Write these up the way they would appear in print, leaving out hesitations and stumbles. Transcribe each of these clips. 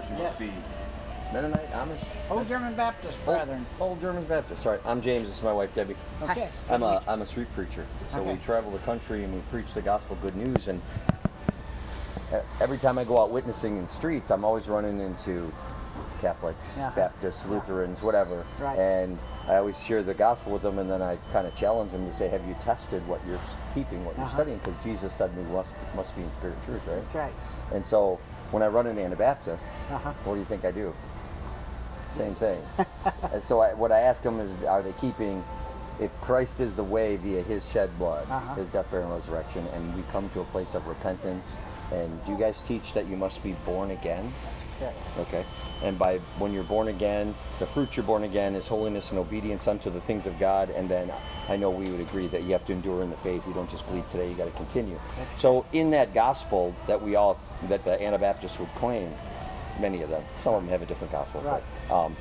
you Yes. must be. Mennonite, Amish? Old German Baptist brethren. Old German Baptist. Sorry, I'm James. This is my wife, Debbie. Okay. I'm a street preacher. So Okay. we travel the country and we preach the gospel, good news. And every time I go out witnessing in streets, I'm always running into Catholics, Uh-huh. Baptists, Lutherans, whatever. Right. And I always share the gospel with them, and then I kind of challenge them to say, have you tested what you're keeping, what you're Uh-huh. studying? Because Jesus said we must be in spirit and truth, right? That's right. And so when I run into Anabaptists, Uh-huh. what do you think I do? Same thing. And so what I ask them is, are they keeping, if Christ is the way via his shed blood, Uh-huh. his death, burial, and resurrection, and we come to a place of repentance, and do you guys teach that you must be born again? That's correct. Okay. And when you're born again, the fruit you're born again is holiness and obedience unto the things of God. And then I know we would agree that you have to endure in the faith. You don't just believe today, you got to continue. So in that gospel that that the Anabaptists would claim, many of them, some of them have a different gospel, Right. but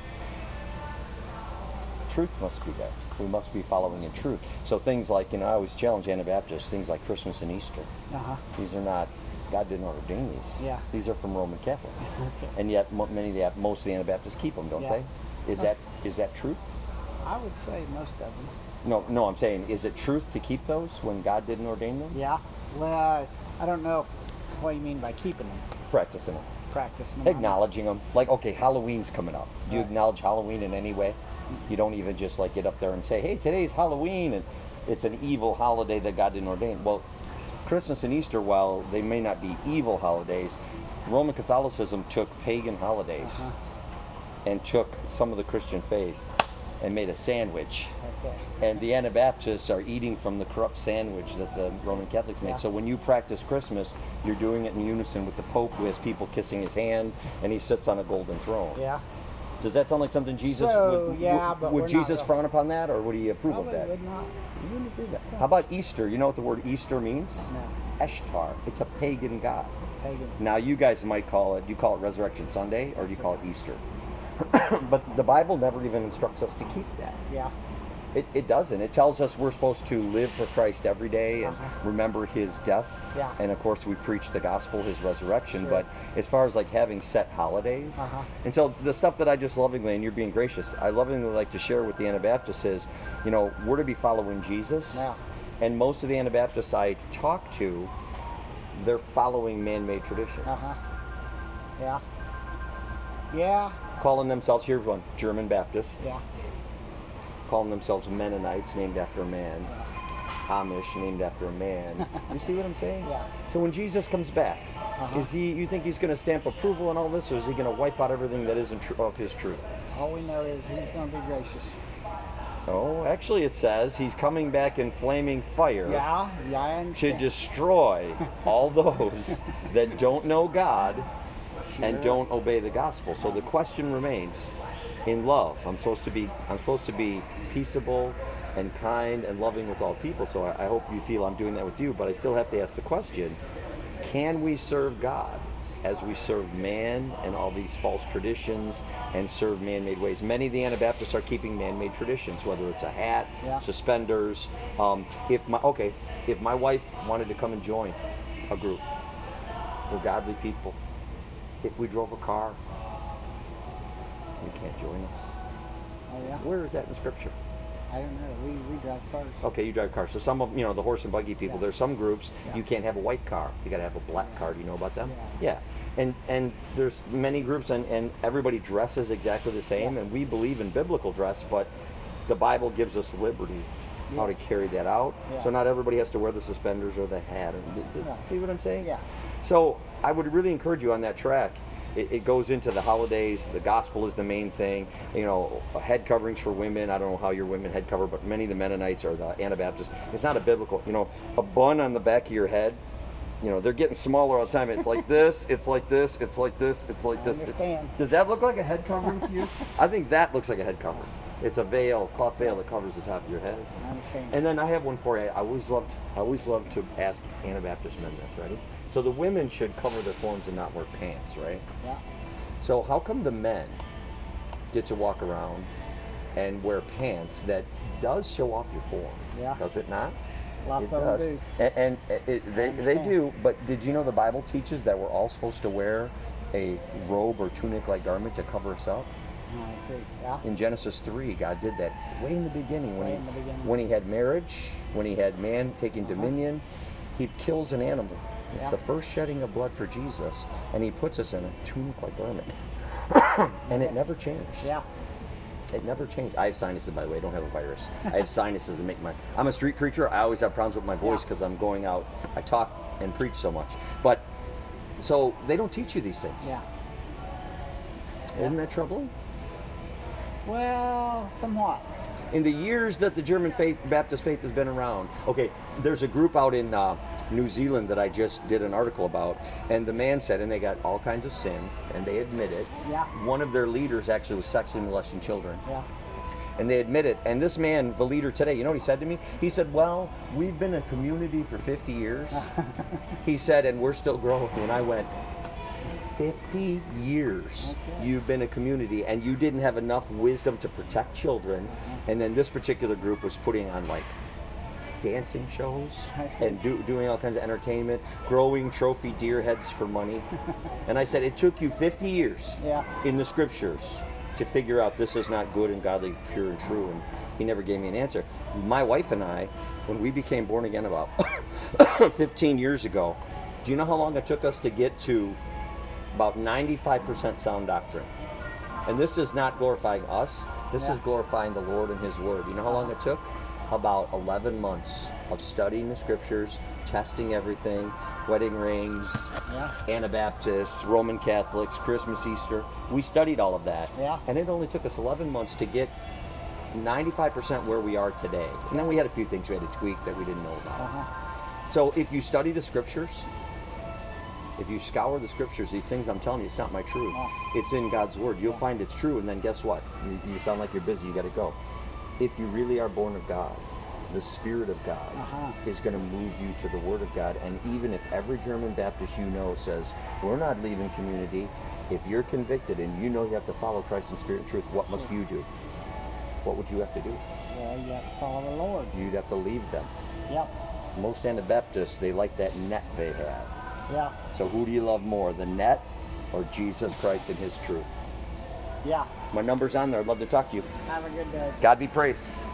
truth must be there. We must be following in truth. So things like, I always challenge Anabaptists, things like Christmas and Easter. Uh-huh. These are not, God didn't ordain these. Yeah. These are from Roman Catholics. Okay. And yet most of the Anabaptists keep them, don't Yeah. they? Is that true? I would say most of them. No, I'm saying, is it truth to keep those when God didn't ordain them? Yeah. Well, I don't know what you mean by keeping them. Practicing them. Practicing them. Acknowledging them. Like, okay, Halloween's coming up. Do you Right. acknowledge Halloween in any way? You don't even just like get up there and say, hey, today's Halloween, and it's an evil holiday that God didn't ordain. Well, Christmas and Easter, while they may not be evil holidays, Roman Catholicism took pagan holidays Uh-huh. and took some of the Christian faith and made a sandwich. Okay. And the Anabaptists are eating from the corrupt sandwich that the Roman Catholics make. Yeah. So when you practice Christmas, you're doing it in unison with the Pope, who has people kissing his hand, and he sits on a golden throne. Yeah. Does that sound like something Jesus So, yeah, but would we're not Jesus really- frown upon that, or would he approve Probably of that? would not. He wouldn't approve of that. How about Easter? You know what the word Easter means? No. Ishtar. It's a pagan god. Pagan. Now you guys might call it, do you call it Resurrection Sunday, or do you call it Easter? But the Bible never even instructs us to keep that. Yeah. It doesn't. It tells us we're supposed to live for Christ every day and Uh-huh. remember his death. Yeah. And of course we preach the gospel, his resurrection. Sure. But as far as like having set holidays, Uh-huh. and so the stuff that I just lovingly, and you're being gracious, I lovingly like to share with the Anabaptists is, we're to be following Jesus. Yeah. And most of the Anabaptists I talk to, they're following man-made traditions. Uh-huh. Yeah. Yeah. Calling themselves, here's one, German Baptists. Yeah. Calling themselves Mennonites, named after a man. Amish, named after a man. You see what I'm saying? Yeah. So when Jesus comes back, Uh-huh. you think he's going to stamp approval on all this, or is he going to wipe out everything that isn't of his truth? All we know is he's going to be gracious. Oh, actually it says he's coming back in flaming fire Yeah. Yeah, I to understand. destroy all those that don't know God and Sure. don't obey the gospel. So the question remains, in love, I'm supposed to be peaceable and kind and loving with all people. So I hope you feel I'm doing that with you, but I still have to ask the question, can we serve God as we serve man and all these false traditions and serve man-made ways? Many of the Anabaptists are keeping man-made traditions, whether it's a hat, Yeah. suspenders. If my wife wanted to come and join a group, we're godly people. If we drove a car, you can't join us. Oh, yeah? Where is that in Scripture? I don't know. We drive cars. Okay, you drive cars. So some of the horse and buggy people, Yeah. there's some groups Yeah. you can't have a white car. You got to have a black car. Do you know about them? Yeah. And there's many groups, and everybody dresses exactly the same. Yeah. And we believe in biblical dress, but the Bible gives us liberty how to Yes. carry that out. Yeah. So not everybody has to wear the suspenders or the hat. Right. See what I'm saying? Yeah. So I would really encourage you on that track. It goes into the holidays. The gospel is the main thing. Head coverings for women. I don't know how your women head cover, but many of the Mennonites or the Anabaptists, it's not a biblical. A bun on the back of your head. They're getting smaller all the time. It's like this. It's like this. It's like this. It's like this. understand. Does that look like a head covering to you? I think that looks like a head covering. It's a veil, cloth veil that covers the top of your head. I understand. And then I have one for you. I always loved to ask Anabaptist men this, ready? So the women should cover their forms and not wear pants, right? Yeah. So how come the men get to walk around and wear pants that does show off your form? Yeah. Does it not? Lots It of does. them do. And they understand. do, but did you know the Bible teaches that we're all supposed to wear a robe or tunic-like garment to cover us up? I see. Yeah. In Genesis 3, God did that way in the beginning when he had marriage, when he had man taking dominion. He kills an animal. It's the first shedding of blood for Jesus, and he puts us in a tunic-like garment. And it never changed. Yeah. It never changed. I have sinuses, by the way. I don't have a virus. I have sinuses that make I'm a street preacher. I always have problems with my voice because I'm going out. I talk and preach so much. But, so they don't teach you these things. Yeah. Isn't that troubling? Well, somewhat. In the years that the German Baptist faith has been around, okay, there's a group out in New Zealand that I just did an article about, and the man said, and they got all kinds of sin, and they admit it. Yeah. One of their leaders actually was sexually molesting children. Yeah. And they admit it. And this man, the leader today, you know what he said to me? He said, well, we've been a community for 50 years. He said, and we're still growing. And I went, 50 years you've been a community and you didn't have enough wisdom to protect children. And then this particular group was putting on like dancing shows and doing all kinds of entertainment, growing trophy deer heads for money. And I said, it took you 50 years in the scriptures to figure out this is not good and godly, pure and true. And he never gave me an answer. My wife and I, when we became born again about 15 years ago, do you know how long it took us to get to about 95% sound doctrine? And this is not glorifying us. This is glorifying the Lord and his word. You know how long it took? About 11 months of studying the scriptures, testing everything, wedding rings, Anabaptists, Roman Catholics, Christmas, Easter. We studied all of that. And it only took us 11 months to get 95% where we are today. And then we had a few things we had to tweak that we didn't know about. So if you study the scriptures, if you scour the scriptures, these things I'm telling you, it's not my truth. It's in God's word. You'll find it's true, and then guess what? You sound like you're busy, you got to go. If you really are born of God, the Spirit of God is going to move you to the Word of God. And even if every German Baptist you know says, we're not leaving community, if you're convicted and you know you have to follow Christ in spirit and truth, what must you do? What would you have to do? Well, you have to follow the Lord. You'd have to leave them. Yep. Most Anabaptists, they like that net they have. Yeah. So who do you love more, the net or Jesus Christ and his truth? Yeah. My number's on there. I'd love to talk to you. Have a good day. God be praised.